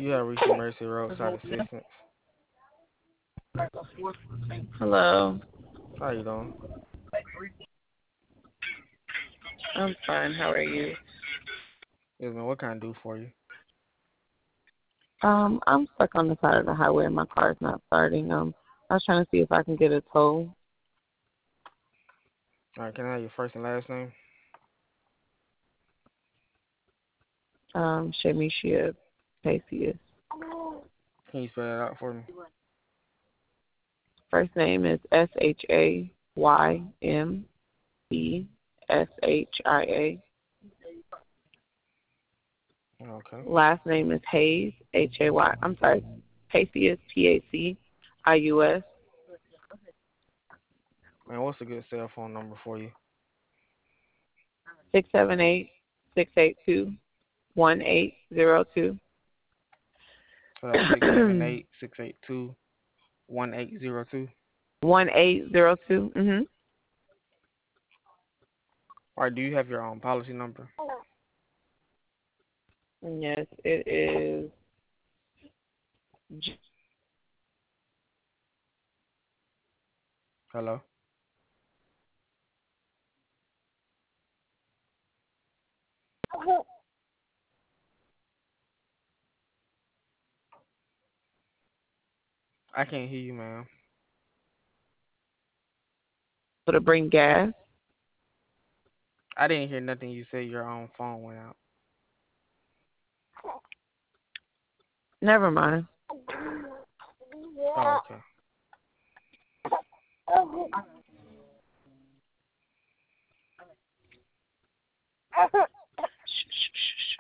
You have reached the Mercy Roadside Assistance. Hello. How you doing? I'm fine. How are you? Yes, man. What can I do for you? I'm stuck on the side of the highway and my car's not starting. I was trying to see if I can get a tow. All right. Can I have your first and last name? Shamisha Pacius. Can you spell that out for me? First name is Shaymepeshia. Okay. Last name is Hayes, Hay. I'm sorry, Pacius, Pacius. Man, what's a good cell phone number for you? 678-682-1802. So that's 678-682-1802. 1802. Mhm. All right. Do you have your own policy number? Yes, it is. Hello. I can't hear you, ma'am. To bring gas. I didn't hear nothing you said. Your own phone went out. Never mind. Oh, okay.